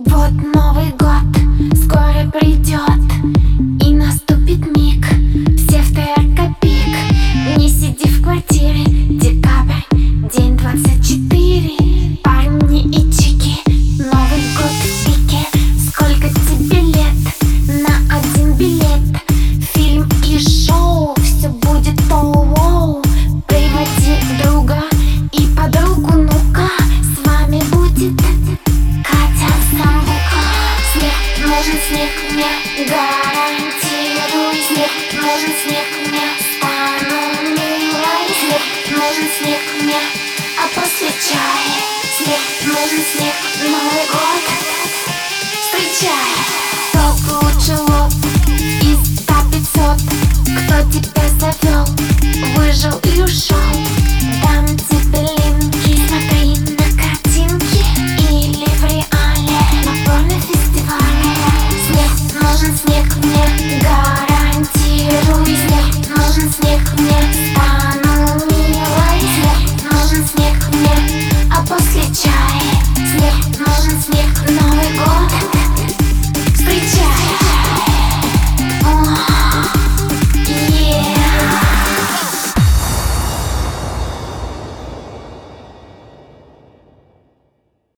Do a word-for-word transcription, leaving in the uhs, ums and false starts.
Вот Новый год скоро придет, и наступит миг, все в ТРК-пик. Не сиди в квартире, декабрь, день двадцать четыре. Парни и чики, Новый год в пике. Сколько тебе лет? На один билет. Фильм и шоу, все будет оу-оу. Приводи друга и подругу, ну-ка. С вами будет Катя Самбука. Снег, нужен снег мне, гарантирую. Снег, нужен снег мне, стану милой. Снег, нужен снег мне, а после чая. Снег, нужен снег, Новый год встречай. Топ лучше лот из ста пятьсот. Кто тебя завел, выжил